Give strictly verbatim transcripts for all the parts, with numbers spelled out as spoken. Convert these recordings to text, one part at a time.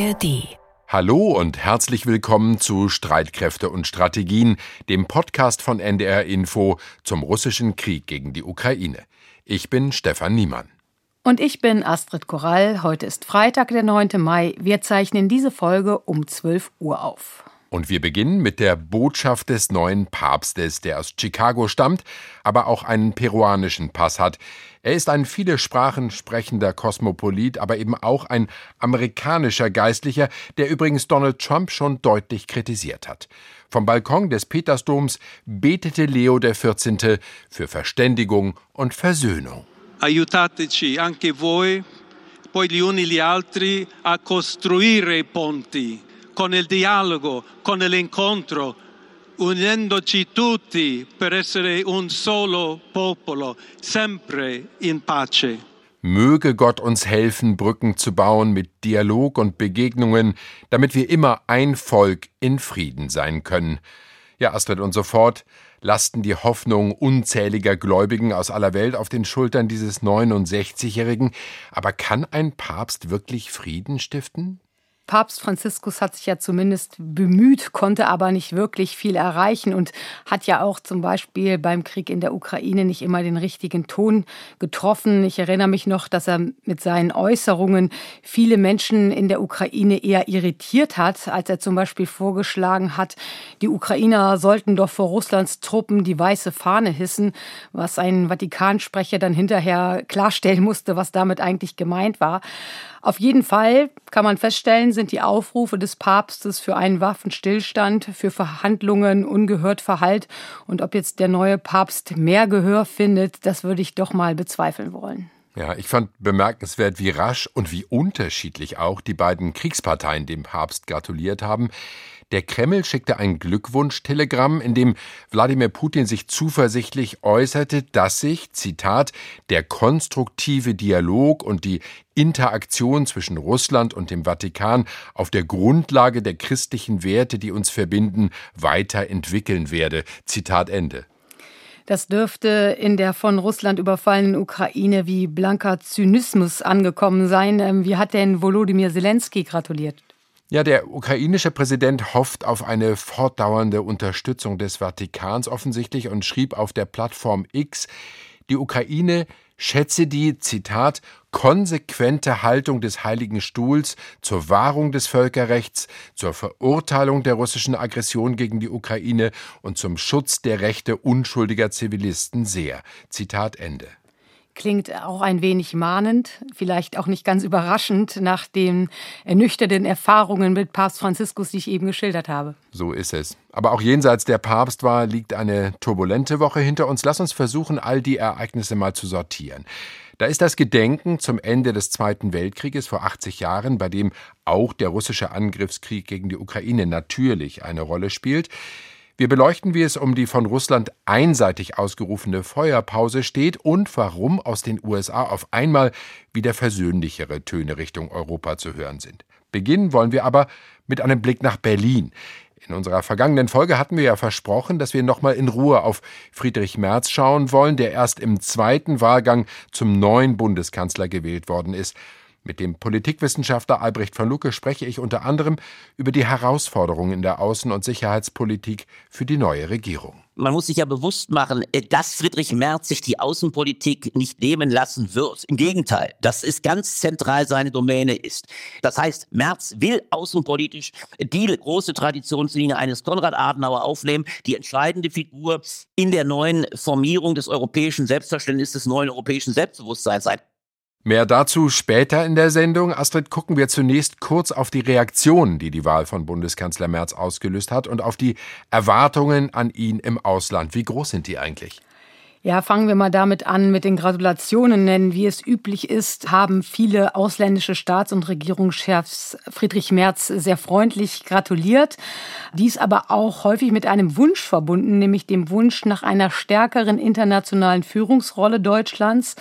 R D. Hallo und herzlich willkommen zu Streitkräfte und Strategien, dem Podcast von N D R Info zum russischen Krieg gegen die Ukraine. Ich bin Stefan Niemann. Und ich bin Astrid Korall. Heute ist Freitag, der neunte Mai. Wir zeichnen diese Folge um zwölf Uhr auf. Und wir beginnen mit der Botschaft des neuen Papstes, der aus Chicago stammt, aber auch einen peruanischen Pass hat. Er ist ein viele Sprachen sprechender Kosmopolit, aber eben auch ein amerikanischer Geistlicher, der übrigens Donald Trump schon deutlich kritisiert hat. Vom Balkon des Petersdoms betete Leo der vierzehnte für Verständigung und Versöhnung. Aiutateci anche voi, poi gli uni gli altri a costruire ponti. Con il dialogo, con l'incontro, unendoci tutti per essere un solo popolo, sempre in pace. Möge Gott uns helfen, Brücken zu bauen mit Dialog und Begegnungen, damit wir immer ein Volk in Frieden sein können. Ja, Astrid, und sofort lasten die Hoffnungen unzähliger Gläubigen aus aller Welt auf den Schultern dieses neunundsechzigjährigen. Aber kann ein Papst wirklich Frieden stiften? Papst Franziskus hat sich ja zumindest bemüht, konnte aber nicht wirklich viel erreichen und hat ja auch zum Beispiel beim Krieg in der Ukraine nicht immer den richtigen Ton getroffen. Ich erinnere mich noch, dass er mit seinen Äußerungen viele Menschen in der Ukraine eher irritiert hat, als er zum Beispiel vorgeschlagen hat, die Ukrainer sollten doch vor Russlands Truppen die weiße Fahne hissen, was ein Vatikansprecher dann hinterher klarstellen musste, was damit eigentlich gemeint war. Auf jeden Fall kann man feststellen, sind die Aufrufe des Papstes für einen Waffenstillstand, für Verhandlungen ungehört verhallt. Und ob jetzt der neue Papst mehr Gehör findet, das würde ich doch mal bezweifeln wollen. Ja, ich fand bemerkenswert, wie rasch und wie unterschiedlich auch die beiden Kriegsparteien dem Papst gratuliert haben. Der Kreml schickte ein Glückwunschtelegramm, in dem Wladimir Putin sich zuversichtlich äußerte, dass sich, Zitat, der konstruktive Dialog und die Interaktion zwischen Russland und dem Vatikan auf der Grundlage der christlichen Werte, die uns verbinden, weiterentwickeln werde. Zitat Ende. Das dürfte in der von Russland überfallenen Ukraine wie blanker Zynismus angekommen sein. Wie hat denn Volodymyr Zelensky gratuliert? Ja, der ukrainische Präsident hofft auf eine fortdauernde Unterstützung des Vatikans offensichtlich und schrieb auf der Plattform X, die Ukraine schätze die, Zitat, konsequente Haltung des Heiligen Stuhls zur Wahrung des Völkerrechts, zur Verurteilung der russischen Aggression gegen die Ukraine und zum Schutz der Rechte unschuldiger Zivilisten sehr. Zitat Ende. Klingt auch ein wenig mahnend, vielleicht auch nicht ganz überraschend nach den ernüchternden Erfahrungen mit Papst Franziskus, die ich eben geschildert habe. So ist es. Aber auch jenseits der Papstwahl liegt eine turbulente Woche hinter uns. Lass uns versuchen, all die Ereignisse mal zu sortieren. Da ist das Gedenken zum Ende des Zweiten Weltkrieges vor achtzig Jahren, bei dem auch der russische Angriffskrieg gegen die Ukraine natürlich eine Rolle spielt. Wir beleuchten, wie es um die von Russland einseitig ausgerufene Feuerpause steht und warum aus den U S A auf einmal wieder versöhnlichere Töne Richtung Europa zu hören sind. Beginnen wollen wir aber mit einem Blick nach Berlin. In unserer vergangenen Folge hatten wir ja versprochen, dass wir nochmal in Ruhe auf Friedrich Merz schauen wollen, der erst im zweiten Wahlgang zum neuen Bundeskanzler gewählt worden ist. Mit dem Politikwissenschaftler Albrecht von Lucke spreche ich unter anderem über die Herausforderungen in der Außen- und Sicherheitspolitik für die neue Regierung. Man muss sich ja bewusst machen, dass Friedrich Merz sich die Außenpolitik nicht nehmen lassen wird. Im Gegenteil, dass es ganz zentral seine Domäne ist. Das heißt, Merz will außenpolitisch die große Traditionslinie eines Konrad Adenauer aufnehmen, die entscheidende Figur in der neuen Formierung des europäischen Selbstverständnisses, des neuen europäischen Selbstbewusstseins sein. Mehr dazu später in der Sendung. Astrid, gucken wir zunächst kurz auf die Reaktionen, die die Wahl von Bundeskanzler Merz ausgelöst hat und auf die Erwartungen an ihn im Ausland. Wie groß sind die eigentlich? Ja, fangen wir mal damit an mit den Gratulationen. Denn wie es üblich ist, haben viele ausländische Staats- und Regierungschefs Friedrich Merz sehr freundlich gratuliert. Dies aber auch häufig mit einem Wunsch verbunden, nämlich dem Wunsch nach einer stärkeren internationalen Führungsrolle Deutschlands.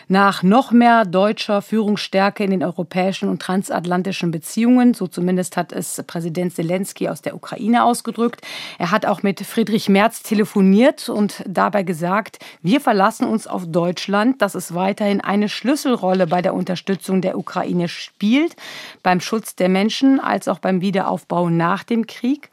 Nach noch mehr deutscher Führungsstärke in den europäischen und transatlantischen Beziehungen, so zumindest hat es Präsident Selenskyj aus der Ukraine ausgedrückt. Er hat auch mit Friedrich Merz telefoniert und dabei gesagt, wir verlassen uns auf Deutschland, dass es weiterhin eine Schlüsselrolle bei der Unterstützung der Ukraine spielt, beim Schutz der Menschen als auch beim Wiederaufbau nach dem Krieg.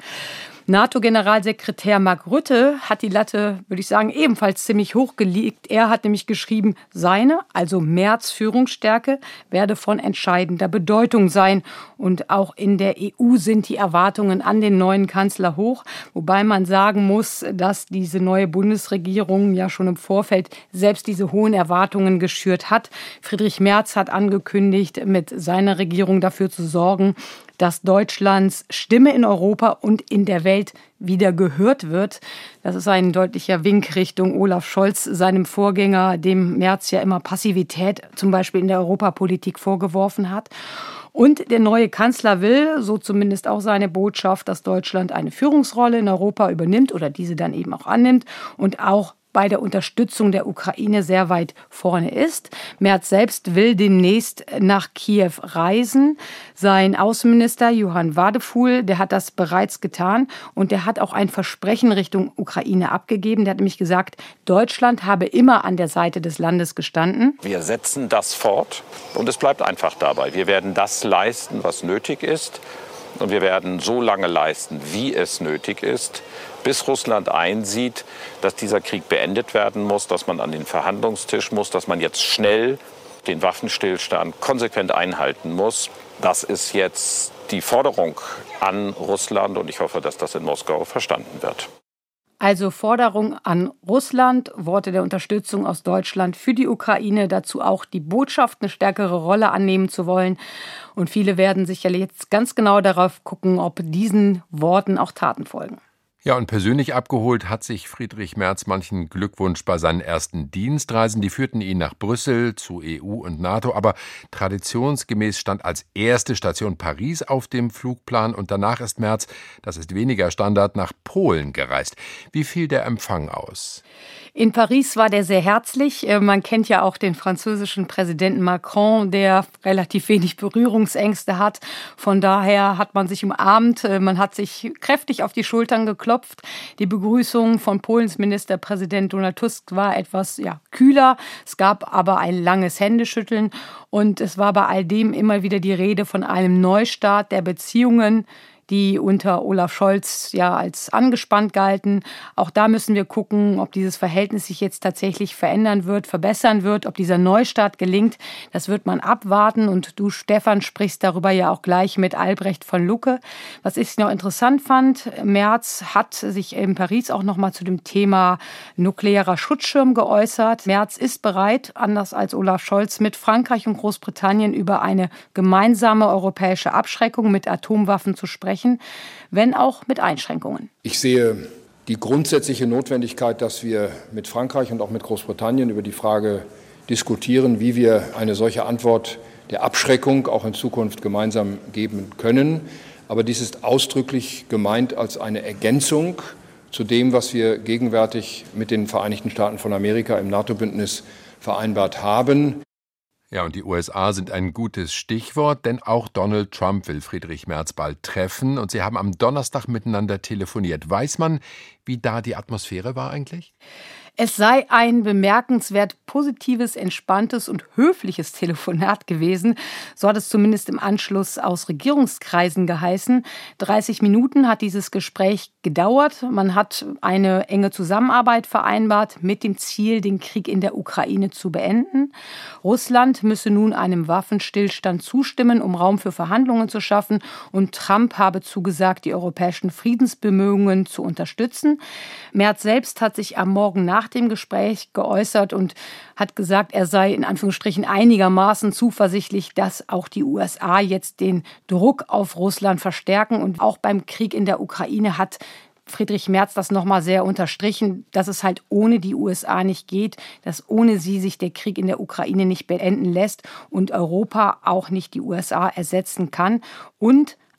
NATO-Generalsekretär Mark Rutte hat die Latte, würde ich sagen, ebenfalls ziemlich hoch gelegt. Er hat nämlich geschrieben, seine, also Merz Führungsstärke, werde von entscheidender Bedeutung sein. Und auch in der E U sind die Erwartungen an den neuen Kanzler hoch. Wobei man sagen muss, dass diese neue Bundesregierung ja schon im Vorfeld selbst diese hohen Erwartungen geschürt hat. Friedrich Merz hat angekündigt, mit seiner Regierung dafür zu sorgen, dass Deutschlands Stimme in Europa und in der Welt wieder gehört wird. Das ist ein deutlicher Wink Richtung Olaf Scholz, seinem Vorgänger, dem Merz ja immer Passivität zum Beispiel in der Europapolitik vorgeworfen hat. Und der neue Kanzler will, so zumindest auch seine Botschaft, dass Deutschland eine Führungsrolle in Europa übernimmt oder diese dann eben auch annimmt und auch bei der Unterstützung der Ukraine sehr weit vorne ist. Merz selbst will demnächst nach Kiew reisen. Sein Außenminister Johann Wadephul, der hat das bereits getan und der hat auch ein Versprechen Richtung Ukraine abgegeben. Der hat nämlich gesagt, Deutschland habe immer an der Seite des Landes gestanden. Wir setzen das fort und es bleibt einfach dabei. Wir werden das leisten, was nötig ist. Und wir werden so lange leisten, wie es nötig ist, bis Russland einsieht, dass dieser Krieg beendet werden muss, dass man an den Verhandlungstisch muss, dass man jetzt schnell den Waffenstillstand konsequent einhalten muss. Das ist jetzt die Forderung an Russland und ich hoffe, dass das in Moskau verstanden wird. Also Forderung an Russland, Worte der Unterstützung aus Deutschland für die Ukraine, dazu auch die Botschaft eine stärkere Rolle annehmen zu wollen. Und viele werden sicherlich jetzt ganz genau darauf gucken, ob diesen Worten auch Taten folgen. Ja, und persönlich abgeholt hat sich Friedrich Merz manchen Glückwunsch bei seinen ersten Dienstreisen. Die führten ihn nach Brüssel zu E U und NATO, aber traditionsgemäß stand als erste Station Paris auf dem Flugplan und danach ist Merz, das ist weniger Standard, nach Polen gereist. Wie fiel der Empfang aus? In Paris war der sehr herzlich. Man kennt ja auch den französischen Präsidenten Macron, der relativ wenig Berührungsängste hat. Von daher hat man sich umarmt, man hat sich kräftig auf die Schultern geklopft. Die Begrüßung von Polens Ministerpräsident Donald Tusk war etwas ja, kühler. Es gab aber ein langes Händeschütteln und es war bei all dem immer wieder die Rede von einem Neustart der Beziehungen, die unter Olaf Scholz ja als angespannt galten. Auch da müssen wir gucken, ob dieses Verhältnis sich jetzt tatsächlich verändern wird, verbessern wird, ob dieser Neustart gelingt. Das wird man abwarten. Und du, Stefan, sprichst darüber ja auch gleich mit Albrecht von Lucke. Was ich noch interessant fand, Merz hat sich in Paris auch noch mal zu dem Thema nuklearer Schutzschirm geäußert. Merz ist bereit, anders als Olaf Scholz, mit Frankreich und Großbritannien über eine gemeinsame europäische Abschreckung mit Atomwaffen zu sprechen, wenn auch mit Einschränkungen. Ich sehe die grundsätzliche Notwendigkeit, dass wir mit Frankreich und auch mit Großbritannien über die Frage diskutieren, wie wir eine solche Antwort der Abschreckung auch in Zukunft gemeinsam geben können. Aber dies ist ausdrücklich gemeint als eine Ergänzung zu dem, was wir gegenwärtig mit den Vereinigten Staaten von Amerika im NATO-Bündnis vereinbart haben. Ja, und die U S A sind ein gutes Stichwort, denn auch Donald Trump will Friedrich Merz bald treffen und sie haben am Donnerstag miteinander telefoniert. Weiß man, wie da die Atmosphäre war eigentlich? Es sei ein bemerkenswert positives, entspanntes und höfliches Telefonat gewesen. So hat es zumindest im Anschluss aus Regierungskreisen geheißen. dreißig Minuten hat dieses Gespräch gedauert. Man hat eine enge Zusammenarbeit vereinbart mit dem Ziel, den Krieg in der Ukraine zu beenden. Russland müsse nun einem Waffenstillstand zustimmen, um Raum für Verhandlungen zu schaffen. Und Trump habe zugesagt, die europäischen Friedensbemühungen zu unterstützen. Merz selbst hat sich am Morgen nach dem Gespräch geäußert und hat gesagt, er sei in Anführungsstrichen einigermaßen zuversichtlich, dass auch die U S A jetzt den Druck auf Russland verstärken. Und auch beim Krieg in der Ukraine hat Friedrich Merz das nochmal sehr unterstrichen, dass es halt ohne die U S A nicht geht, dass ohne sie sich der Krieg in der Ukraine nicht beenden lässt und Europa auch nicht die U S A ersetzen kann. Und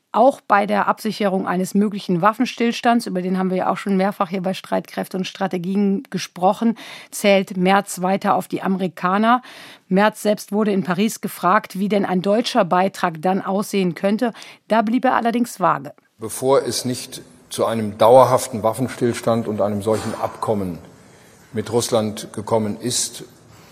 Auch bei der Absicherung eines möglichen Waffenstillstands, über den haben wir ja auch schon mehrfach hier bei Streitkräfte und Strategien gesprochen, zählt Merz weiter auf die Amerikaner. Merz selbst wurde in Paris gefragt, wie denn ein deutscher Beitrag dann aussehen könnte. Da blieb er allerdings vage. Bevor es nicht zu einem dauerhaften Waffenstillstand und einem solchen Abkommen mit Russland gekommen ist,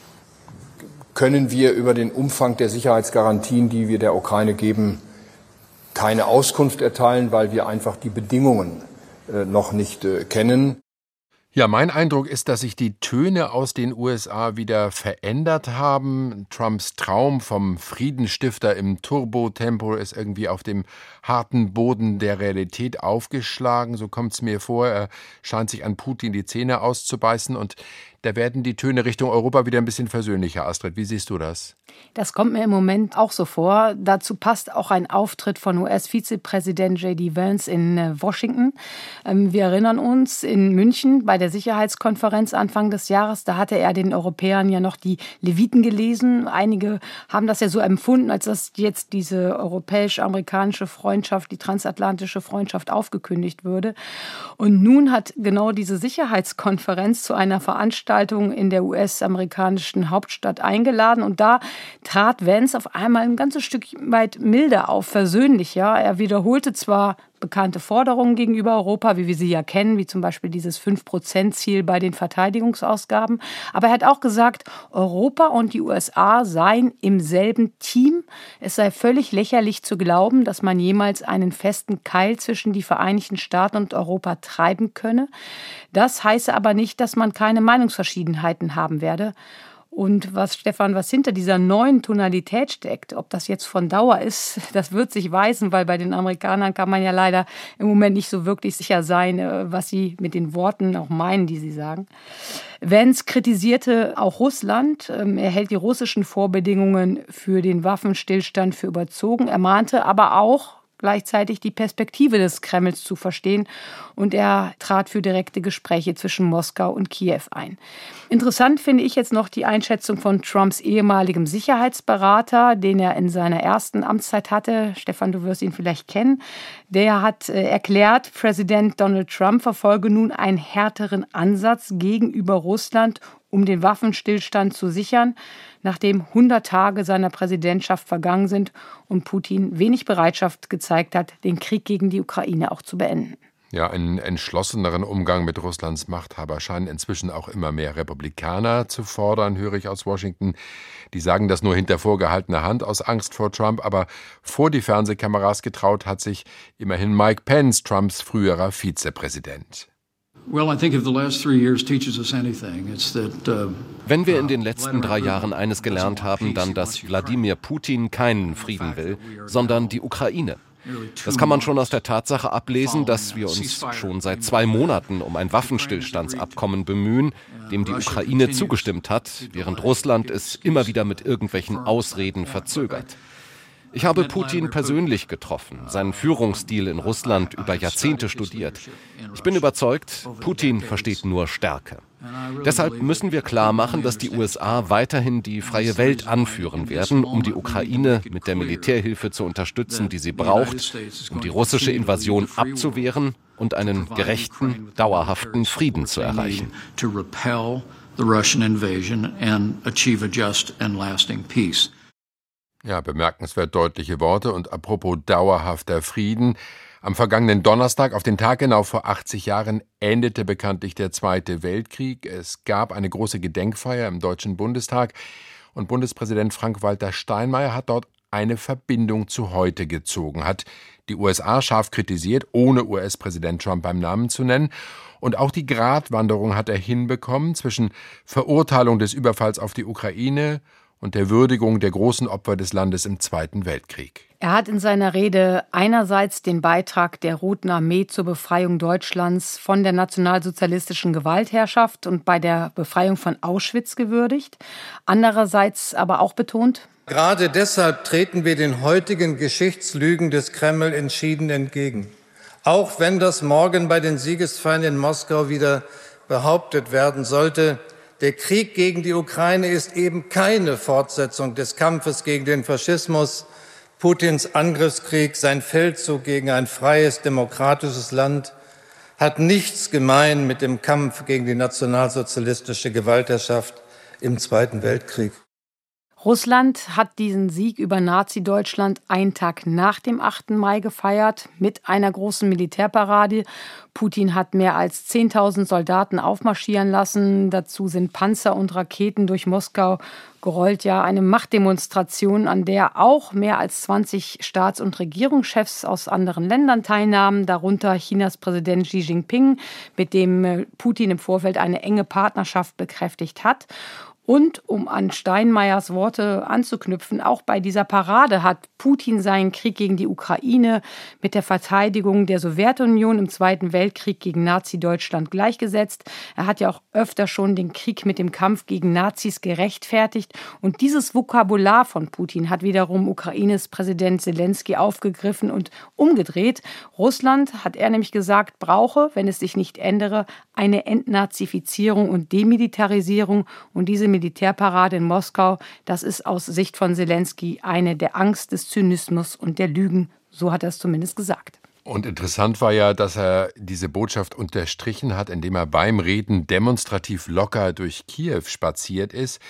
können wir über den Umfang der Sicherheitsgarantien, die wir der Ukraine geben, keine Auskunft erteilen, weil wir einfach die Bedingungen äh, noch nicht äh, kennen. Ja, mein Eindruck ist, dass sich die Töne aus den U S A wieder verändert haben. Trumps Traum vom Friedensstifter im Turbotempo ist irgendwie auf dem harten Boden der Realität aufgeschlagen. So kommt es mir vor. Er scheint sich an Putin die Zähne auszubeißen. Und da werden die Töne Richtung Europa wieder ein bisschen versöhnlicher. Astrid, wie siehst du das? Das kommt mir im Moment auch so vor. Dazu passt auch ein Auftritt von U S-Vizepräsident J D Vance in Washington. Wir erinnern uns, in München bei der Sicherheitskonferenz Anfang des Jahres, da hatte er den Europäern ja noch die Leviten gelesen. Einige haben das ja so empfunden, als dass jetzt diese europäisch-amerikanische Freundschaft, die transatlantische Freundschaft aufgekündigt würde. Und nun hat genau diese Sicherheitskonferenz zu einer Veranstaltung in der U S-amerikanischen Hauptstadt eingeladen. Und da trat Vance auf einmal ein ganzes Stück weit milder auf, versöhnlicher. Er wiederholte zwar bekannte Forderungen gegenüber Europa, wie wir sie ja kennen, wie zum Beispiel dieses fünf Prozent Ziel bei den Verteidigungsausgaben. Aber er hat auch gesagt, Europa und die U S A seien im selben Team. Es sei völlig lächerlich zu glauben, dass man jemals einen festen Keil zwischen die Vereinigten Staaten und Europa treiben könne. Das heiße aber nicht, dass man keine Meinungsverschiedenheiten haben werde. Und was, Stefan, was hinter dieser neuen Tonalität steckt, ob das jetzt von Dauer ist, das wird sich weisen, weil bei den Amerikanern kann man ja leider im Moment nicht so wirklich sicher sein, was sie mit den Worten auch meinen, die sie sagen. Vance kritisierte auch Russland. Er hält die russischen Vorbedingungen für den Waffenstillstand für überzogen. Er mahnte aber auch, gleichzeitig die Perspektive des Kremls zu verstehen, und er trat für direkte Gespräche zwischen Moskau und Kiew ein. Interessant finde ich jetzt noch die Einschätzung von Trumps ehemaligem Sicherheitsberater, den er in seiner ersten Amtszeit hatte. Stefan, du wirst ihn vielleicht kennen. Der hat äh, erklärt, Präsident Donald Trump verfolge nun einen härteren Ansatz gegenüber Russland, um den Waffenstillstand zu sichern, nachdem hundert Tage seiner Präsidentschaft vergangen sind und Putin wenig Bereitschaft gezeigt hat, den Krieg gegen die Ukraine auch zu beenden. Ja, einen entschlosseneren Umgang mit Russlands Machthaber scheinen inzwischen auch immer mehr Republikaner zu fordern, höre ich aus Washington. Die sagen das nur hinter vorgehaltener Hand aus Angst vor Trump, aber vor die Fernsehkameras getraut hat sich immerhin Mike Pence, Trumps früherer Vizepräsident. Wenn wir in den letzten drei Jahren eines gelernt haben, dann, dass Wladimir Putin keinen Frieden will, sondern die Ukraine. Das kann man schon aus der Tatsache ablesen, dass wir uns schon seit zwei Monaten um ein Waffenstillstandsabkommen bemühen, dem die Ukraine zugestimmt hat, während Russland es immer wieder mit irgendwelchen Ausreden verzögert. Ich habe Putin persönlich getroffen, seinen Führungsstil in Russland über Jahrzehnte studiert. Ich bin überzeugt, Putin versteht nur Stärke. Deshalb müssen wir klar machen, dass die U S A weiterhin die freie Welt anführen werden, um die Ukraine mit der Militärhilfe zu unterstützen, die sie braucht, um die russische Invasion abzuwehren und einen gerechten, dauerhaften Frieden zu erreichen. Ja, bemerkenswert deutliche Worte. Und apropos dauerhafter Frieden, am vergangenen Donnerstag, auf den Tag genau vor achtzig Jahren, endete bekanntlich der Zweite Weltkrieg. Es gab eine große Gedenkfeier im Deutschen Bundestag und Bundespräsident Frank-Walter Steinmeier hat dort eine Verbindung zu heute gezogen, hat die U S A scharf kritisiert, ohne U S-Präsident Trump beim Namen zu nennen. Und auch die Gratwanderung hat er hinbekommen zwischen Verurteilung des Überfalls auf die Ukraine und der Würdigung der großen Opfer des Landes im Zweiten Weltkrieg. Er hat in seiner Rede einerseits den Beitrag der Roten Armee zur Befreiung Deutschlands von der nationalsozialistischen Gewaltherrschaft und bei der Befreiung von Auschwitz gewürdigt, andererseits aber auch betont: Gerade deshalb treten wir den heutigen Geschichtslügen des Kreml entschieden entgegen. Auch wenn das morgen bei den Siegesfeiern in Moskau wieder behauptet werden sollte, der Krieg gegen die Ukraine ist eben keine Fortsetzung des Kampfes gegen den Faschismus. Putins Angriffskrieg, sein Feldzug gegen ein freies, demokratisches Land, hat nichts gemein mit dem Kampf gegen die nationalsozialistische Gewaltherrschaft im Zweiten Weltkrieg. Russland hat diesen Sieg über Nazi-Deutschland einen Tag nach dem achten Mai gefeiert, mit einer großen Militärparade. Putin hat mehr als zehntausend Soldaten aufmarschieren lassen. Dazu sind Panzer und Raketen durch Moskau gerollt. Ja, eine Machtdemonstration, an der auch mehr als zwanzig Staats- und Regierungschefs aus anderen Ländern teilnahmen, darunter Chinas Präsident Xi Jinping, mit dem Putin im Vorfeld eine enge Partnerschaft bekräftigt hat. Und um an Steinmeiers Worte anzuknüpfen, auch bei dieser Parade hat Putin seinen Krieg gegen die Ukraine mit der Verteidigung der Sowjetunion im Zweiten Weltkrieg gegen Nazi-Deutschland gleichgesetzt. Er hat ja auch öfter schon den Krieg mit dem Kampf gegen Nazis gerechtfertigt. Und dieses Vokabular von Putin hat wiederum Ukraines Präsident Zelensky aufgegriffen und umgedreht. Russland, hat er nämlich gesagt, brauche, wenn es sich nicht ändere, eine Entnazifizierung und Demilitarisierung. Und diese Militärparade in Moskau, das ist aus Sicht von Zelensky eine der Angst, des Zynismus und der Lügen. So hat er es zumindest gesagt. Und interessant war ja, dass er diese Botschaft unterstrichen hat, indem er beim Reden demonstrativ locker durch Kiew spaziert ist.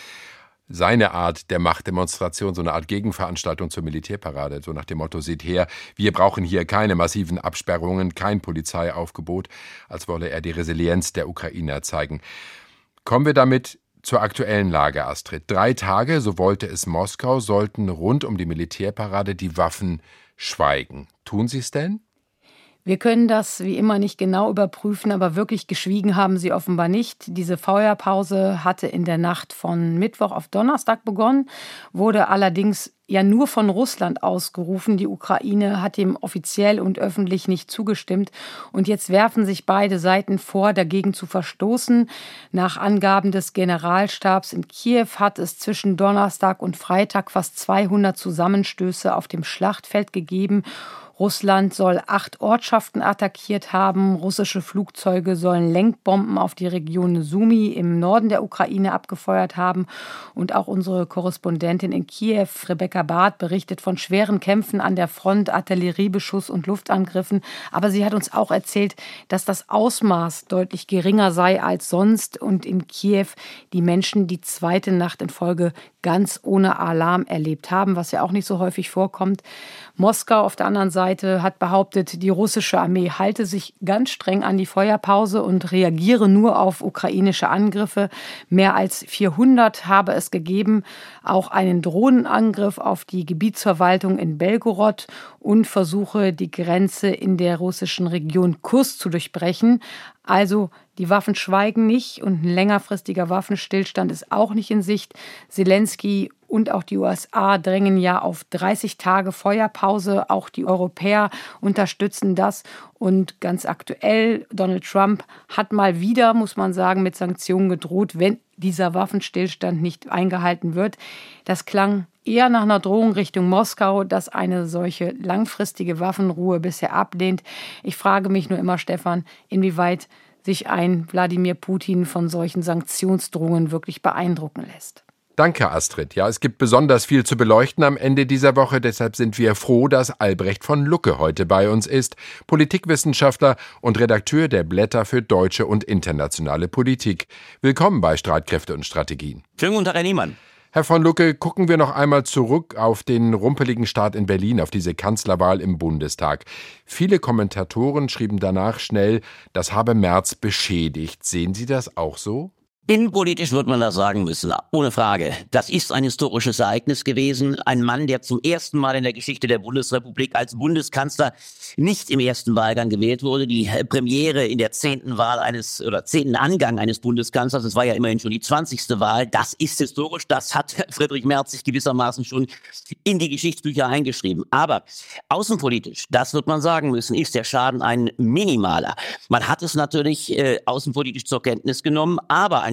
Seine Art der Machtdemonstration, so eine Art Gegenveranstaltung zur Militärparade, so nach dem Motto, seht her, wir brauchen hier keine massiven Absperrungen, kein Polizeiaufgebot, als wolle er die Resilienz der Ukrainer zeigen. Kommen wir damit zur aktuellen Lage, Astrid. Drei Tage, so wollte es Moskau, sollten rund um die Militärparade die Waffen schweigen. Tun sie es denn? Wir können das wie immer nicht genau überprüfen, aber wirklich geschwiegen haben sie offenbar nicht. Diese Feuerpause hatte in der Nacht von Mittwoch auf Donnerstag begonnen, wurde allerdings ja nur von Russland ausgerufen. Die Ukraine hat dem offiziell und öffentlich nicht zugestimmt. Und jetzt werfen sich beide Seiten vor, dagegen zu verstoßen. Nach Angaben des Generalstabs in Kiew hat es zwischen Donnerstag und Freitag fast zweihundert Zusammenstöße auf dem Schlachtfeld gegeben. Russland soll acht Ortschaften attackiert haben. Russische Flugzeuge sollen Lenkbomben auf die Region Sumy im Norden der Ukraine abgefeuert haben. Und auch unsere Korrespondentin in Kiew, Rebecca Barth, berichtet von schweren Kämpfen an der Front, Artilleriebeschuss und Luftangriffen. Aber sie hat uns auch erzählt, dass das Ausmaß deutlich geringer sei als sonst und in Kiew die Menschen die zweite Nacht in Folge ganz ohne Alarm erlebt haben, was ja auch nicht so häufig vorkommt. Moskau auf der anderen Seite hat behauptet, die russische Armee halte sich ganz streng an die Feuerpause und reagiere nur auf ukrainische Angriffe. Mehr als vierhundert habe es gegeben, auch einen Drohnenangriff auf die Gebietsverwaltung in Belgorod und Versuche, die Grenze in der russischen Region Kursk zu durchbrechen. Also die Waffen schweigen nicht und ein längerfristiger Waffenstillstand ist auch nicht in Sicht. Zelensky und auch die U S A drängen ja auf dreißig Tage Feuerpause. Auch die Europäer unterstützen das. Und ganz aktuell, Donald Trump hat mal wieder, muss man sagen, mit Sanktionen gedroht, wenn dieser Waffenstillstand nicht eingehalten wird. Das klang eher nach einer Drohung Richtung Moskau, das eine solche langfristige Waffenruhe bisher ablehnt. Ich frage mich nur immer, Stefan, inwieweit sich ein Wladimir Putin von solchen Sanktionsdrohungen wirklich beeindrucken lässt. Danke, Astrid. Ja, es gibt besonders viel zu beleuchten am Ende dieser Woche. Deshalb sind wir froh, dass Albrecht von Lucke heute bei uns ist. Politikwissenschaftler und Redakteur der Blätter für deutsche und internationale Politik. Willkommen bei Streitkräfte und Strategien. Schönen guten Tag, Herr Niemann. Herr von Lucke, gucken wir noch einmal zurück auf den rumpeligen Start in Berlin, auf diese Kanzlerwahl im Bundestag. Viele Kommentatoren schrieben danach schnell, das habe Merz beschädigt. Sehen Sie das auch so? Innenpolitisch wird man das sagen müssen, ohne Frage. Das ist ein historisches Ereignis gewesen. Ein Mann, der zum ersten Mal in der Geschichte der Bundesrepublik als Bundeskanzler nicht im ersten Wahlgang gewählt wurde. Die Premiere in der zehnten Wahl eines oder zehnten Angang eines Bundeskanzlers, das war ja immerhin schon die zwanzigste Wahl. Das ist historisch. Das hat Friedrich Merz sich gewissermaßen schon in die Geschichtsbücher eingeschrieben. Aber außenpolitisch, das wird man sagen müssen, ist der Schaden ein minimaler. Man hat es natürlich äh, außenpolitisch zur Kenntnis genommen, aber ein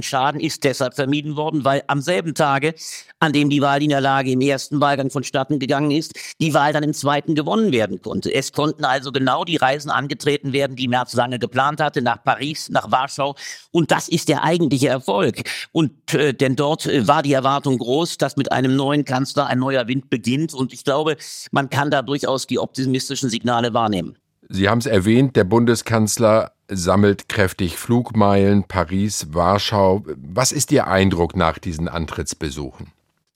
Schaden ist deshalb vermieden worden, weil am selben Tage, an dem die Wahlniederlage im ersten Wahlgang vonstatten gegangen ist, die Wahl dann im zweiten gewonnen werden konnte. Es konnten also genau die Reisen angetreten werden, die Merz lange geplant hatte, nach Paris, nach Warschau. Und das ist der eigentliche Erfolg. Und äh, denn dort äh, war die Erwartung groß, dass mit einem neuen Kanzler ein neuer Wind beginnt. Und ich glaube, man kann da durchaus die optimistischen Signale wahrnehmen. Sie haben es erwähnt, der Bundeskanzler sammelt kräftig Flugmeilen, Paris, Warschau. Was ist Ihr Eindruck nach diesen Antrittsbesuchen?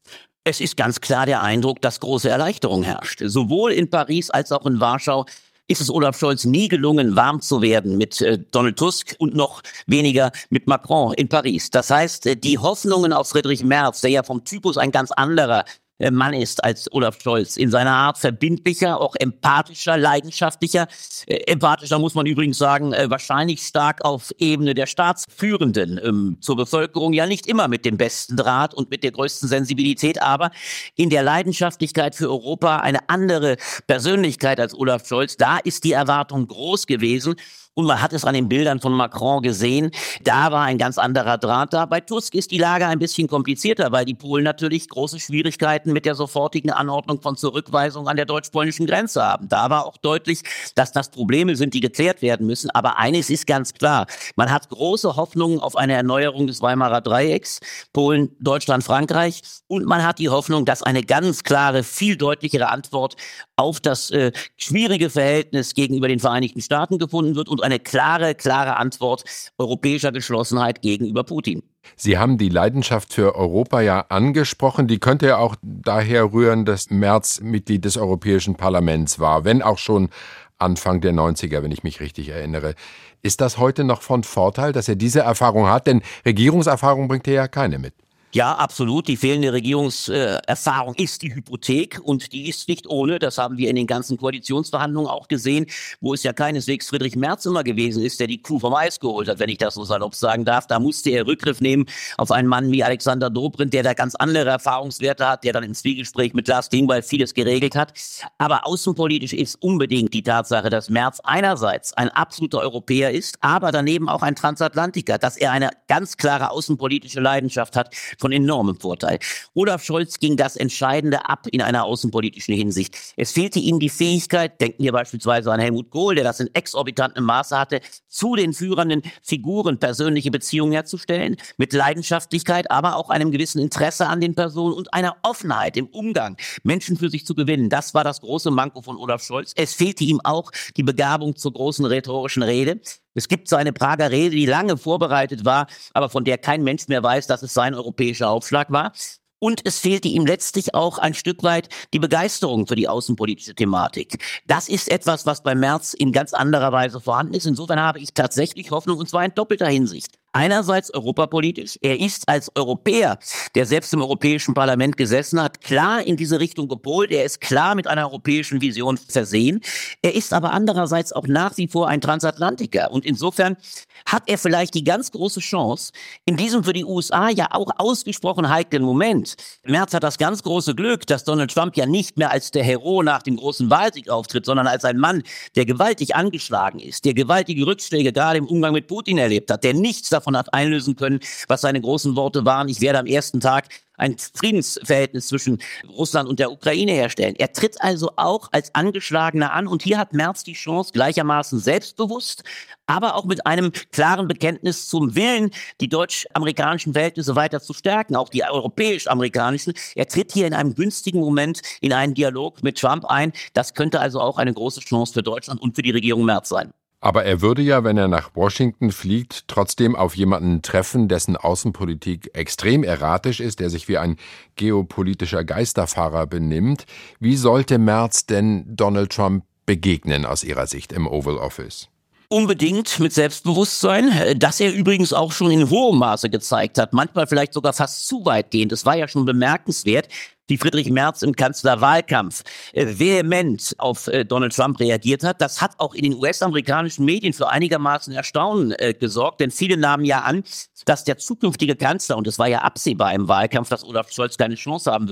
Es ist ganz klar der Eindruck, dass große Erleichterung herrscht. Sowohl in Paris als auch in Warschau ist es Olaf Scholz nie gelungen, warm zu werden mit äh, Donald Tusk und noch weniger mit Macron in Paris. Das heißt, äh, die Hoffnungen auf Friedrich Merz, der ja vom Typus ein ganz anderer Mann ist als Olaf Scholz, in seiner Art verbindlicher, auch empathischer, leidenschaftlicher. Äh, empathischer muss man übrigens sagen, äh, wahrscheinlich stark auf Ebene der Staatsführenden, ähm, zur Bevölkerung ja nicht immer mit dem besten Draht und mit der größten Sensibilität, aber in der Leidenschaftlichkeit für Europa eine andere Persönlichkeit als Olaf Scholz. Da ist die Erwartung groß gewesen. Und man hat es an den Bildern von Macron gesehen, da war ein ganz anderer Draht da. Bei Tusk ist die Lage ein bisschen komplizierter, weil die Polen natürlich große Schwierigkeiten mit der sofortigen Anordnung von Zurückweisung an der deutsch-polnischen Grenze haben. Da war auch deutlich, dass das Probleme sind, die geklärt werden müssen. Aber eines ist ganz klar, man hat große Hoffnungen auf eine Erneuerung des Weimarer Dreiecks, Polen, Deutschland, Frankreich. Und man hat die Hoffnung, dass eine ganz klare, viel deutlichere Antwort auf das äh, schwierige Verhältnis gegenüber den Vereinigten Staaten gefunden wird und eine klare, klare Antwort europäischer Geschlossenheit gegenüber Putin. Sie haben die Leidenschaft für Europa ja angesprochen. Die könnte ja auch daher rühren, dass Merz Mitglied des Europäischen Parlaments war, wenn auch schon Anfang der neunziger, wenn ich mich richtig erinnere. Ist das heute noch von Vorteil, dass er diese Erfahrung hat? Denn Regierungserfahrung bringt er ja keine mit. Ja, absolut. Die fehlende Regierungserfahrung äh, ist die Hypothek und die ist nicht ohne. Das haben wir in den ganzen Koalitionsverhandlungen auch gesehen, wo es ja keineswegs Friedrich Merz immer gewesen ist, der die Kuh vom Eis geholt hat, wenn ich das so salopp sagen darf. Da musste er Rückgriff nehmen auf einen Mann wie Alexander Dobrindt, der da ganz andere Erfahrungswerte hat, der dann im Zwiegespräch mit Lars Klingbeil vieles geregelt hat. Aber außenpolitisch ist unbedingt die Tatsache, dass Merz einerseits ein absoluter Europäer ist, aber daneben auch ein Transatlantiker, dass er eine ganz klare außenpolitische Leidenschaft hat, von enormem Vorteil. Olaf Scholz ging das Entscheidende ab in einer außenpolitischen Hinsicht. Es fehlte ihm die Fähigkeit, denken wir beispielsweise an Helmut Kohl, der das in exorbitantem Maße hatte, zu den führenden Figuren persönliche Beziehungen herzustellen, mit Leidenschaftlichkeit, aber auch einem gewissen Interesse an den Personen und einer Offenheit im Umgang, Menschen für sich zu gewinnen. Das war das große Manko von Olaf Scholz. Es fehlte ihm auch die Begabung zur großen rhetorischen Rede. Es gibt so eine Prager Rede, die lange vorbereitet war, aber von der kein Mensch mehr weiß, dass es sein europäischer Aufschlag war. Und es fehlte ihm letztlich auch ein Stück weit die Begeisterung für die außenpolitische Thematik. Das ist etwas, was bei Merz in ganz anderer Weise vorhanden ist. Insofern habe ich tatsächlich Hoffnung, und zwar in doppelter Hinsicht. Einerseits europapolitisch. Er ist als Europäer, der selbst im Europäischen Parlament gesessen hat, klar in diese Richtung gepolt. Er ist klar mit einer europäischen Vision versehen. Er ist aber andererseits auch nach wie vor ein Transatlantiker. Und insofern hat er vielleicht die ganz große Chance, in diesem für die U S A ja auch ausgesprochen heiklen Moment. Merz hat das ganz große Glück, dass Donald Trump ja nicht mehr als der Hero nach dem großen Wahlsieg auftritt, sondern als ein Mann, der gewaltig angeschlagen ist, der gewaltige Rückschläge gerade im Umgang mit Putin erlebt hat, der nichts davon hat einlösen können, was seine großen Worte waren. Ich werde am ersten Tag ein Friedensverhältnis zwischen Russland und der Ukraine herstellen. Er tritt also auch als Angeschlagener an und hier hat Merz die Chance, gleichermaßen selbstbewusst, aber auch mit einem klaren Bekenntnis zum Willen, die deutsch-amerikanischen Verhältnisse weiter zu stärken, auch die europäisch-amerikanischen. Er tritt hier in einem günstigen Moment in einen Dialog mit Trump ein. Das könnte also auch eine große Chance für Deutschland und für die Regierung Merz sein. Aber er würde ja, wenn er nach Washington fliegt, trotzdem auf jemanden treffen, dessen Außenpolitik extrem erratisch ist, der sich wie ein geopolitischer Geisterfahrer benimmt. Wie sollte Merz denn Donald Trump begegnen aus Ihrer Sicht im Oval Office? Unbedingt mit Selbstbewusstsein, das er übrigens auch schon in hohem Maße gezeigt hat, manchmal vielleicht sogar fast zu weitgehend. Es war ja schon bemerkenswert, wie Friedrich Merz im Kanzlerwahlkampf äh, vehement auf äh, Donald Trump reagiert hat. Das hat auch in den U S-amerikanischen Medien für einigermaßen Erstaunen äh, gesorgt, denn viele nahmen ja an, dass der zukünftige Kanzler, und es war ja absehbar im Wahlkampf, dass Olaf Scholz keine Chance haben würde,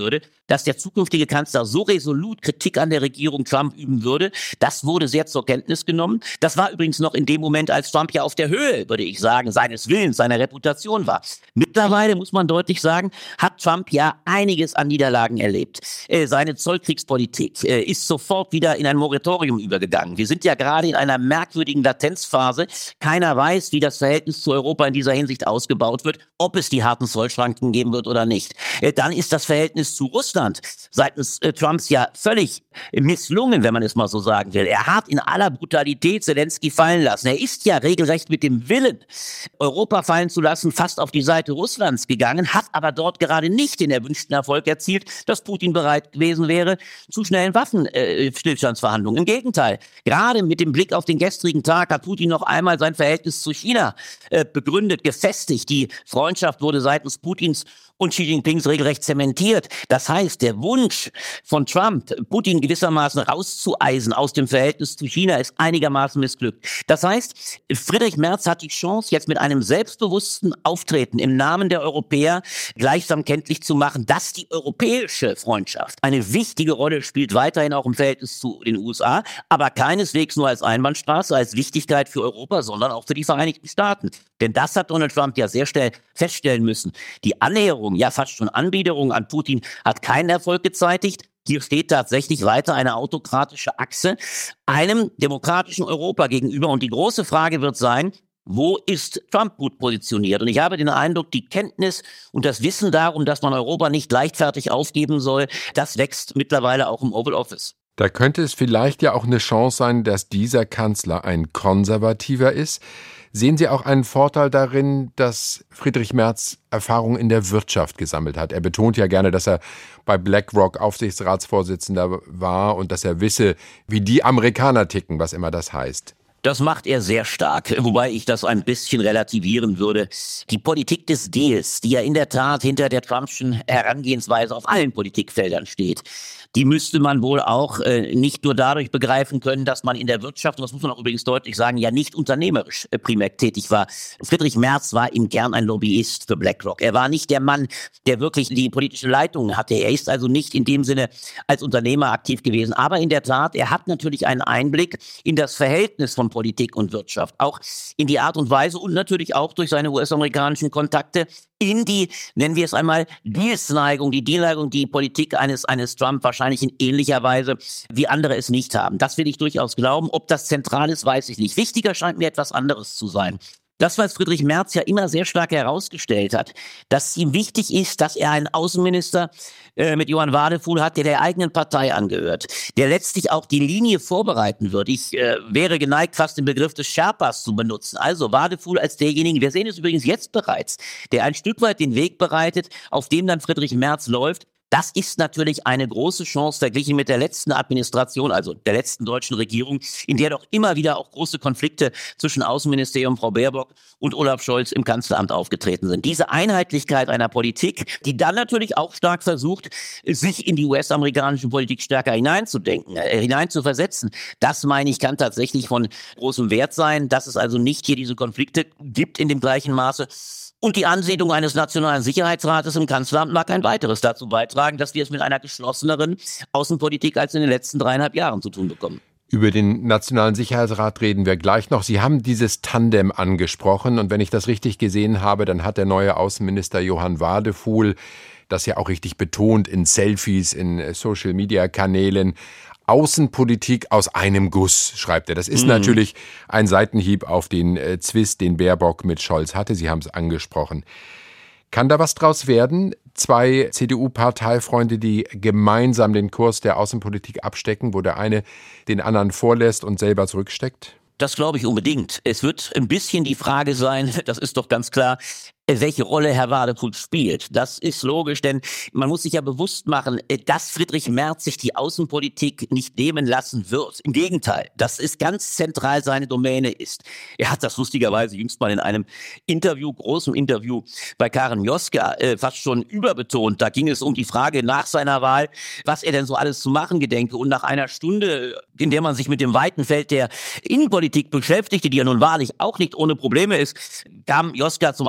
dass der zukünftige Kanzler so resolut Kritik an der Regierung Trump üben würde. Das wurde sehr zur Kenntnis genommen. Das war übrigens noch in dem Moment, als Trump ja auf der Höhe, würde ich sagen, seines Willens, seiner Reputation war. Mittlerweile, muss man deutlich sagen, hat Trump ja einiges an Niederlagen erlebt. Äh, seine Zollkriegspolitik äh, ist sofort wieder in ein Moratorium übergegangen. Wir sind ja gerade in einer merkwürdigen Latenzphase. Keiner weiß, wie das Verhältnis zu Europa in dieser Hinsicht ausgebaut wird, ob es die harten Zollschranken geben wird oder nicht. Äh, dann ist das Verhältnis zu Russland seitens äh, Trumps ja völlig misslungen, wenn man es mal so sagen will. Er hat in aller Brutalität Zelensky fallen lassen. Er ist ja regelrecht mit dem Willen, Europa fallen zu lassen, fast auf die Seite Russlands gegangen, hat aber dort gerade nicht den erwünschten Erfolg erzielt, dass Putin bereit gewesen wäre zu schnellen Waffenstillstandsverhandlungen. Im Gegenteil, gerade mit dem Blick auf den gestrigen Tag hat Putin noch einmal sein Verhältnis zu China äh, begründet, gefestigt. Die Freundschaft wurde seitens Putins und Xi Jinpings regelrecht zementiert. Das heißt, der Wunsch von Trump, Putin gewissermaßen rauszueisen aus dem Verhältnis zu China, ist einigermaßen missglückt. Das heißt, Friedrich Merz hat die Chance, jetzt mit einem selbstbewussten Auftreten im Namen der Europäer gleichsam kenntlich zu machen, dass die europäische Freundschaft eine wichtige Rolle spielt, weiterhin auch im Verhältnis zu den U S A, aber keineswegs nur als Einbahnstraße, als Wichtigkeit für Europa, sondern auch für die Vereinigten Staaten. Denn das hat Donald Trump ja sehr schnell feststellen müssen. Die Annäherung, ja fast schon Anbiederung an Putin hat keinen Erfolg gezeitigt. Hier steht tatsächlich weiter eine autokratische Achse einem demokratischen Europa gegenüber. Und die große Frage wird sein, wo ist Trump gut positioniert? Und ich habe den Eindruck, die Kenntnis und das Wissen darum, dass man Europa nicht leichtfertig aufgeben soll, das wächst mittlerweile auch im Oval Office. Da könnte es vielleicht ja auch eine Chance sein, dass dieser Kanzler ein Konservativer ist. Sehen Sie auch einen Vorteil darin, dass Friedrich Merz Erfahrung in der Wirtschaft gesammelt hat? Er betont ja gerne, dass er bei BlackRock Aufsichtsratsvorsitzender war und dass er wisse, wie die Amerikaner ticken, was immer das heißt. Das macht er sehr stark, wobei ich das ein bisschen relativieren würde. Die Politik des Deals, die ja in der Tat hinter der Trumpschen Herangehensweise auf allen Politikfeldern steht, die müsste man wohl auch äh, nicht nur dadurch begreifen können, dass man in der Wirtschaft, und das muss man auch übrigens deutlich sagen, ja nicht unternehmerisch äh, primär tätig war. Friedrich Merz war im Kern ein Lobbyist für BlackRock. Er war nicht der Mann, der wirklich die politische Leitung hatte. Er ist also nicht in dem Sinne als Unternehmer aktiv gewesen. Aber in der Tat, er hat natürlich einen Einblick in das Verhältnis von Politik und Wirtschaft. Auch in die Art und Weise und natürlich auch durch seine U S-amerikanischen Kontakte in die, nennen wir es einmal, Deals-Neigung, die Deal-Neigung, die Politik eines, eines Trump wahrscheinlich in ähnlicher Weise, wie andere es nicht haben. Das will ich durchaus glauben. Ob das zentral ist, weiß ich nicht. Wichtiger scheint mir etwas anderes zu sein. Das, was Friedrich Merz ja immer sehr stark herausgestellt hat, dass ihm wichtig ist, dass er einen Außenminister äh, mit Johann Wadephul hat, der der eigenen Partei angehört, der letztlich auch die Linie vorbereiten wird. Ich äh, wäre geneigt, fast den Begriff des Sherpas zu benutzen. Also Wadephul als derjenige, wir sehen es übrigens jetzt bereits, der ein Stück weit den Weg bereitet, auf dem dann Friedrich Merz läuft. Das ist natürlich eine große Chance verglichen mit der letzten Administration, also der letzten deutschen Regierung, in der doch immer wieder auch große Konflikte zwischen Außenministerium Frau Baerbock und Olaf Scholz im Kanzleramt aufgetreten sind. Diese Einheitlichkeit einer Politik, die dann natürlich auch stark versucht, sich in die U S-amerikanische Politik stärker hineinzudenken, äh, hineinzuversetzen, das, meine ich, kann tatsächlich von großem Wert sein, dass es also nicht hier diese Konflikte gibt in dem gleichen Maße. Und die Ansiedlung eines Nationalen Sicherheitsrates im Kanzleramt mag ein weiteres dazu beitragen, dass wir es mit einer geschlosseneren Außenpolitik als in den letzten dreieinhalb Jahren zu tun bekommen. Über den Nationalen Sicherheitsrat reden wir gleich noch. Sie haben dieses Tandem angesprochen und wenn ich das richtig gesehen habe, dann hat der neue Außenminister Johann Wadephul das ja auch richtig betont in Selfies, in Social-Media-Kanälen. Außenpolitik aus einem Guss, schreibt er. Das ist mhm. natürlich ein Seitenhieb auf den äh, Zwist, den Baerbock mit Scholz hatte. Sie haben es angesprochen. Kann da was draus werden? Zwei C D U-Parteifreunde, die gemeinsam den Kurs der Außenpolitik abstecken, wo der eine den anderen vorlässt und selber zurücksteckt? Das glaube ich unbedingt. Es wird ein bisschen die Frage sein, das ist doch ganz klar, welche Rolle Herr Wadephul spielt. Das ist logisch, denn man muss sich ja bewusst machen, dass Friedrich Merz sich die Außenpolitik nicht nehmen lassen wird. Im Gegenteil, das ist ganz zentral seine Domäne ist. Er hat das lustigerweise jüngst mal in einem Interview, großem Interview bei Karen Joska äh, fast schon überbetont. Da ging es um die Frage nach seiner Wahl, was er denn so alles zu machen gedenke. Und nach einer Stunde, in der man sich mit dem weiten Feld der Innenpolitik beschäftigte, die ja nun wahrlich auch nicht ohne Probleme ist, kam Joska zum Außenpolitik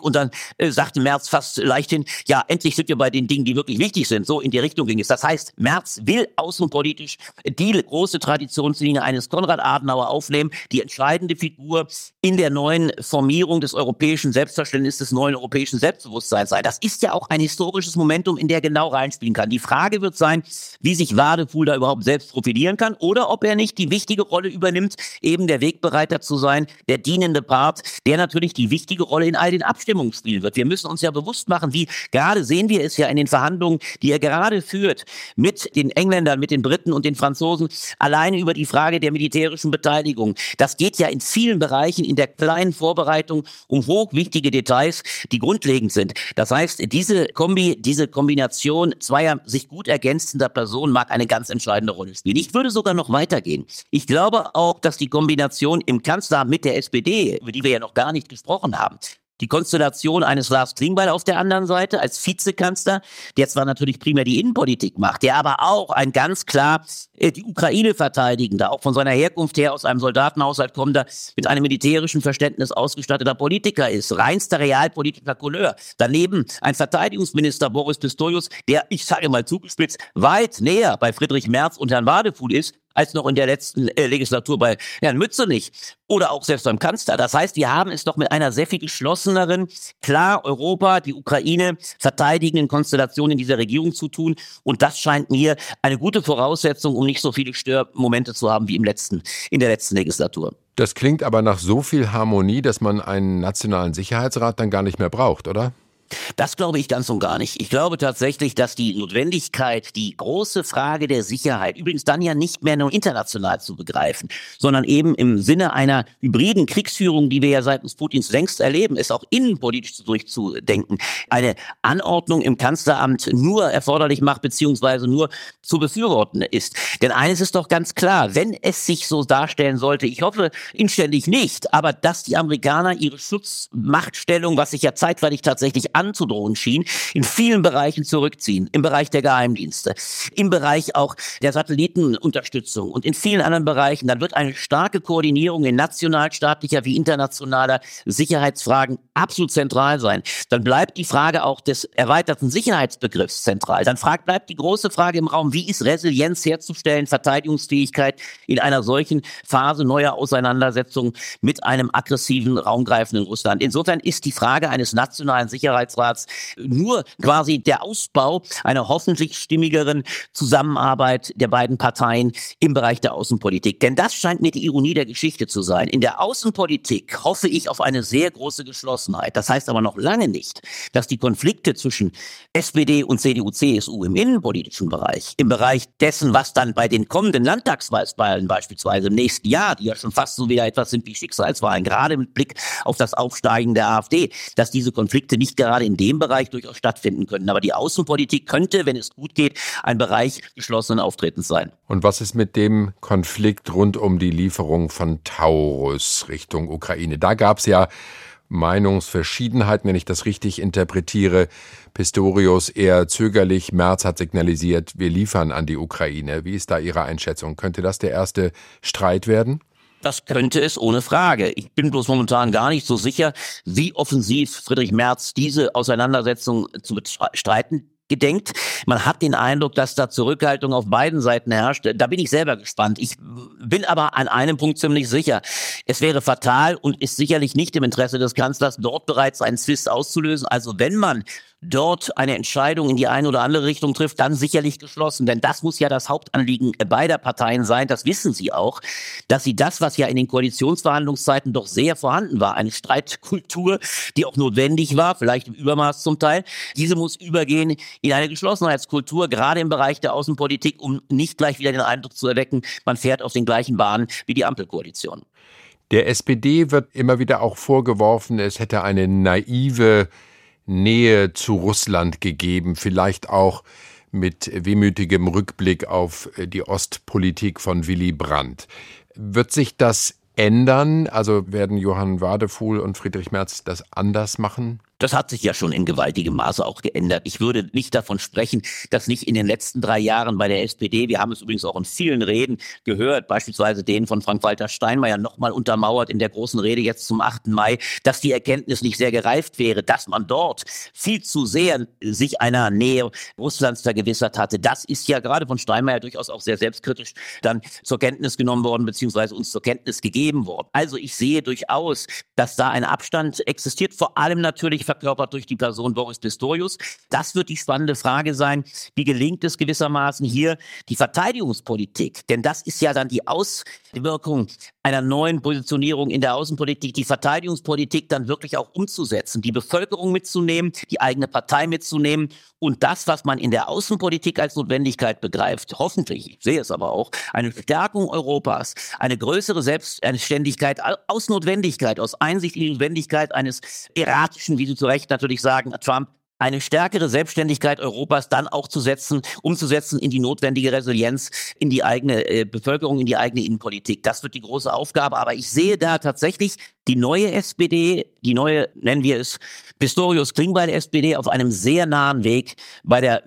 und dann äh, sagte Merz fast leichthin, ja, endlich sind wir bei den Dingen, die wirklich wichtig sind. So in die Richtung ging es. Das heißt, Merz will außenpolitisch die große Traditionslinie eines Konrad Adenauer aufnehmen, die entscheidende Figur in der neuen Formierung des europäischen Selbstverständnisses, des neuen europäischen Selbstbewusstseins sein. Das ist ja auch ein historisches Momentum, in der genau reinspielen kann. Die Frage wird sein, wie sich Wadefuhl da überhaupt selbst profilieren kann oder ob er nicht die wichtige Rolle übernimmt, eben der Wegbereiter zu sein, der dienende Part, der natürlich die wichtige Rolle in all den Abstimmungen spielen wird. Wir müssen uns ja bewusst machen, wie gerade sehen wir es ja in den Verhandlungen, die er gerade führt mit den Engländern, mit den Briten und den Franzosen, alleine über die Frage der militärischen Beteiligung. Das geht ja in vielen Bereichen in der kleinen Vorbereitung um hochwichtige Details, die grundlegend sind. Das heißt, diese Kombi, diese Kombination zweier sich gut ergänzender Personen mag eine ganz entscheidende Rolle spielen. Ich würde sogar noch weitergehen. Ich glaube auch, dass die Kombination im Kanzleramt mit der S P D, über die wir ja noch gar nicht gesprochen haben, die Konstellation eines Lars Klingbeil auf der anderen Seite als Vizekanzler, der zwar natürlich primär die Innenpolitik macht, der aber auch ein ganz klar äh, die Ukraine verteidigender, auch von seiner Herkunft her aus einem Soldatenhaushalt kommender, mit einem militärischen Verständnis ausgestatteter Politiker ist, reinster realpolitischer Couleur. Daneben ein Verteidigungsminister Boris Pistorius, der, ich sage mal zugespitzt, weit näher bei Friedrich Merz und Herrn Wadefuhl ist, als noch in der letzten äh, Legislatur bei Herrn Mützenich oder auch selbst beim Kanzler. Das heißt, wir haben es doch mit einer sehr viel geschlosseneren, klar Europa, die Ukraine verteidigenden Konstellation in dieser Regierung zu tun. Und das scheint mir eine gute Voraussetzung, um nicht so viele Störmomente zu haben wie im letzten, in der letzten Legislatur. Das klingt aber nach so viel Harmonie, dass man einen nationalen Sicherheitsrat dann gar nicht mehr braucht, oder? Das glaube ich ganz und gar nicht. Ich glaube tatsächlich, dass die Notwendigkeit, die große Frage der Sicherheit, übrigens dann ja nicht mehr nur international zu begreifen, sondern eben im Sinne einer hybriden Kriegsführung, die wir ja seitens Putins längst erleben, ist auch innenpolitisch durchzudenken, eine Anordnung im Kanzleramt nur erforderlich macht, beziehungsweise nur zu befürworten ist. Denn eines ist doch ganz klar, wenn es sich so darstellen sollte, ich hoffe inständig nicht, aber dass die Amerikaner ihre Schutzmachtstellung, was sich ja zeitweilig tatsächlich anzudrohen schien, in vielen Bereichen zurückziehen. Im Bereich der Geheimdienste, im Bereich auch der Satellitenunterstützung und in vielen anderen Bereichen. Dann wird eine starke Koordinierung in nationalstaatlicher wie internationaler Sicherheitsfragen absolut zentral sein. Dann bleibt die Frage auch des erweiterten Sicherheitsbegriffs zentral. Dann fragt, bleibt die große Frage im Raum, wie ist Resilienz herzustellen, Verteidigungsfähigkeit in einer solchen Phase neuer Auseinandersetzungen mit einem aggressiven, raumgreifenden Russland. Insofern ist die Frage eines nationalen Sicherheitsrats nur quasi der Ausbau einer hoffentlich stimmigeren Zusammenarbeit der beiden Parteien im Bereich der Außenpolitik. Denn das scheint mir die Ironie der Geschichte zu sein. In der Außenpolitik hoffe ich auf eine sehr große Geschlossenheit. Das heißt aber noch lange nicht, dass die Konflikte zwischen S P D und C D U C S U im innenpolitischen Bereich, im Bereich dessen, was dann bei den kommenden Landtagswahlen beispielsweise im nächsten Jahr, die ja schon fast so wieder etwas sind wie Schicksalswahlen, gerade mit Blick auf das Aufsteigen der AfD, dass diese Konflikte nicht gerade in dem Bereich durchaus stattfinden können. Aber die Außenpolitik könnte, wenn es gut geht, ein Bereich geschlossenen Auftretens sein. Und was ist mit dem Konflikt rund um die Lieferung von Taurus Richtung Ukraine? Da gab es ja Meinungsverschiedenheiten, wenn ich das richtig interpretiere. Pistorius eher zögerlich, Merz hat signalisiert, wir liefern an die Ukraine. Wie ist da Ihre Einschätzung? Könnte das der erste Streit werden? Das könnte es ohne Frage. Ich bin bloß momentan gar nicht so sicher, wie offensiv Friedrich Merz diese Auseinandersetzung zu bestreiten gedenkt. Man hat den Eindruck, dass da Zurückhaltung auf beiden Seiten herrscht. Da bin ich selber gespannt. Ich bin aber an einem Punkt ziemlich sicher. Es wäre fatal und ist sicherlich nicht im Interesse des Kanzlers, dort bereits einen Zwist auszulösen. Also wenn man dort eine Entscheidung in die eine oder andere Richtung trifft, dann sicherlich geschlossen. Denn das muss ja das Hauptanliegen beider Parteien sein. Das wissen sie auch, dass sie das, was ja in den Koalitionsverhandlungszeiten doch sehr vorhanden war, eine Streitkultur, die auch notwendig war, vielleicht im Übermaß zum Teil, diese muss übergehen in eine Geschlossenheitskultur, gerade im Bereich der Außenpolitik, um nicht gleich wieder den Eindruck zu erwecken, man fährt auf den gleichen Bahnen wie die Ampelkoalition. Der S P D wird immer wieder auch vorgeworfen, es hätte eine naive Nähe zu Russland gegeben, vielleicht auch mit wehmütigem Rückblick auf die Ostpolitik von Willy Brandt. Wird sich das ändern? Also werden Johann Wadefuhl und Friedrich Merz das anders machen? Das hat sich ja schon in gewaltigem Maße auch geändert. Ich würde nicht davon sprechen, dass nicht in den letzten drei Jahren bei der S P D, wir haben es übrigens auch in vielen Reden gehört, beispielsweise den von Frank-Walter Steinmeier nochmal untermauert in der großen Rede jetzt zum achten Mai, dass die Erkenntnis nicht sehr gereift wäre, dass man dort viel zu sehr sich einer Nähe Russlands vergewissert hatte. Das ist ja gerade von Steinmeier durchaus auch sehr selbstkritisch dann zur Kenntnis genommen worden, beziehungsweise uns zur Kenntnis gegeben worden. Also ich sehe durchaus, dass da ein Abstand existiert, vor allem natürlich verkörpert durch die Person Boris Pistorius. Das wird die spannende Frage sein, wie gelingt es gewissermaßen hier die Verteidigungspolitik, denn das ist ja dann die Auswirkung einer neuen Positionierung in der Außenpolitik, die Verteidigungspolitik dann wirklich auch umzusetzen, die Bevölkerung mitzunehmen, die eigene Partei mitzunehmen und das, was man in der Außenpolitik als Notwendigkeit begreift, hoffentlich, ich sehe es aber auch, eine Stärkung Europas, eine größere Selbstständigkeit aus Notwendigkeit, aus Einsicht in die Notwendigkeit eines erratischen, wie Sie zu Recht natürlich sagen, Trump, eine stärkere Selbstständigkeit Europas dann auch zu setzen, umzusetzen in die notwendige Resilienz, in die eigene äh, Bevölkerung, in die eigene Innenpolitik. Das wird die große Aufgabe. Aber ich sehe da tatsächlich die neue S P D, die neue, nennen wir es, Pistorius-Klingbeil S P D auf einem sehr nahen Weg bei der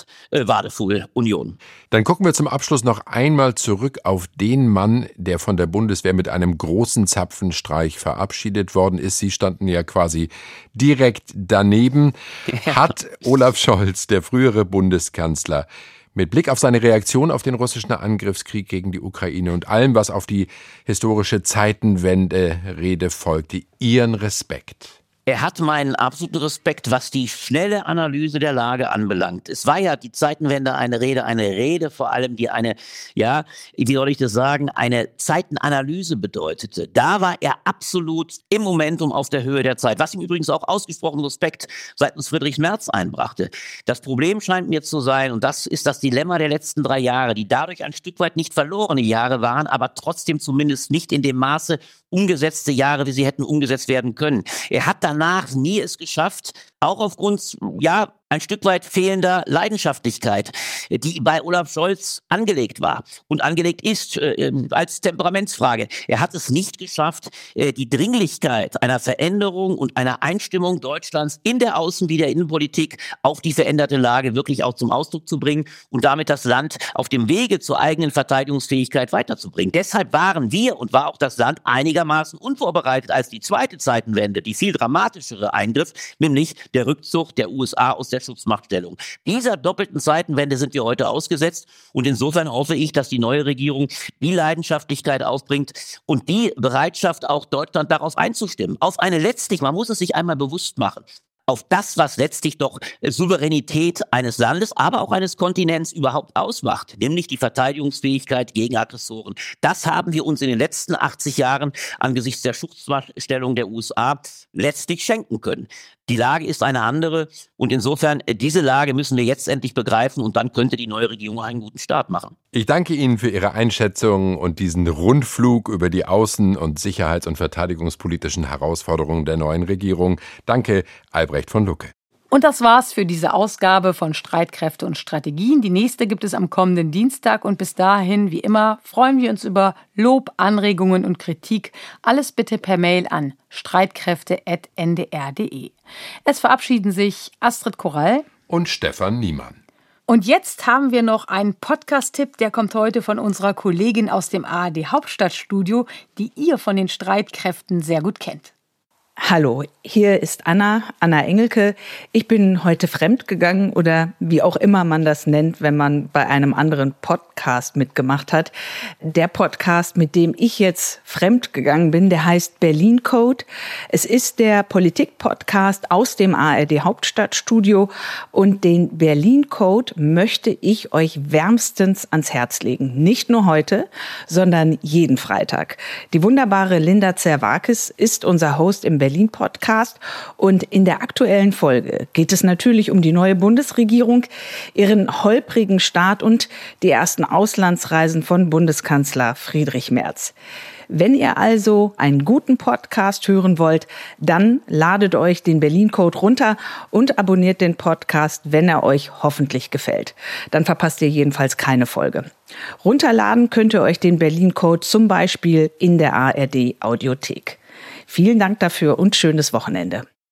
Merz-Wadefuhl-Union. Dann gucken wir zum Abschluss noch einmal zurück auf den Mann, der von der Bundeswehr mit einem großen Zapfenstreich verabschiedet worden ist. Sie standen ja quasi direkt daneben. Ja. Hat Olaf Scholz, der frühere Bundeskanzler, mit Blick auf seine Reaktion auf den russischen Angriffskrieg gegen die Ukraine und allem, was auf die historische Zeitenwende-Rede folgte, Ihren Respekt? Er hat meinen absoluten Respekt, was die schnelle Analyse der Lage anbelangt. Es war ja die Zeitenwende eine Rede, eine Rede vor allem, die eine, ja, wie soll ich das sagen, eine Zeitenanalyse bedeutete. Da war er absolut im Momentum auf der Höhe der Zeit, was ihm übrigens auch ausgesprochen Respekt seitens Friedrich Merz einbrachte. Das Problem scheint mir zu sein, und das ist das Dilemma der letzten drei Jahre, die dadurch ein Stück weit nicht verlorene Jahre waren, aber trotzdem zumindest nicht in dem Maße umgesetzte Jahre, wie sie hätten umgesetzt werden können. Er hat danach nie es geschafft, auch aufgrund, ja, ein Stück weit fehlender Leidenschaftlichkeit, die bei Olaf Scholz angelegt war und angelegt ist äh, als Temperamentsfrage. Er hat es nicht geschafft, äh, die Dringlichkeit einer Veränderung und einer Einstimmung Deutschlands in der Außen- wie der Innenpolitik auf die veränderte Lage wirklich auch zum Ausdruck zu bringen und damit das Land auf dem Wege zur eigenen Verteidigungsfähigkeit weiterzubringen. Deshalb waren wir und war auch das Land einigermaßen unvorbereitet als die zweite Zeitenwende, die viel dramatischere Eingriff, nämlich der Rückzug der U S A aus der Schutzmachtstellung. Dieser doppelten Zeitenwende sind wir heute ausgesetzt und insofern hoffe ich, dass die neue Regierung die Leidenschaftlichkeit aufbringt und die Bereitschaft auch Deutschland darauf einzustimmen. Auf eine letztlich, man muss es sich einmal bewusst machen, auf das, was letztlich doch Souveränität eines Landes, aber auch eines Kontinents überhaupt ausmacht, nämlich die Verteidigungsfähigkeit gegen Aggressoren. Das haben wir uns in den letzten achtzig Jahren angesichts der Schutzmachtstellung der U S A letztlich schenken können. Die Lage ist eine andere und insofern, diese Lage müssen wir jetzt endlich begreifen und dann könnte die neue Regierung einen guten Start machen. Ich danke Ihnen für Ihre Einschätzung und diesen Rundflug über die außen- und sicherheits- und verteidigungspolitischen Herausforderungen der neuen Regierung. Danke, Albrecht von Lucke. Und das war's für diese Ausgabe von Streitkräfte und Strategien. Die nächste gibt es am kommenden Dienstag und bis dahin, wie immer, freuen wir uns über Lob, Anregungen und Kritik. Alles bitte per Mail an streitkräfte at n d r punkt d e. Es verabschieden sich Astrid Korall und Stefan Niemann. Und jetzt haben wir noch einen Podcast-Tipp, der kommt heute von unserer Kollegin aus dem A R D Hauptstadtstudio, die ihr von den Streitkräften sehr gut kennt. Hallo, hier ist Anna, Anna Engelke. Ich bin heute fremdgegangen oder wie auch immer man das nennt, wenn man bei einem anderen Podcast mitgemacht hat. Der Podcast, mit dem ich jetzt fremdgegangen bin, der heißt Berlin Code. Es ist der Politik-Podcast aus dem A R D Hauptstadtstudio und den Berlin Code möchte ich euch wärmstens ans Herz legen. Nicht nur heute, sondern jeden Freitag. Die wunderbare Linda Zerwakis ist unser Host im Berlin-Podcast und in der aktuellen Folge geht es natürlich um die neue Bundesregierung, ihren holprigen Start und die ersten Auslandsreisen von Bundeskanzler Friedrich Merz. Wenn ihr also einen guten Podcast hören wollt, dann ladet euch den Berlin Code runter und abonniert den Podcast, wenn er euch hoffentlich gefällt. Dann verpasst ihr jedenfalls keine Folge. Runterladen könnt ihr euch den Berlin Code zum Beispiel in der A R D Audiothek. Vielen Dank dafür und schönes Wochenende.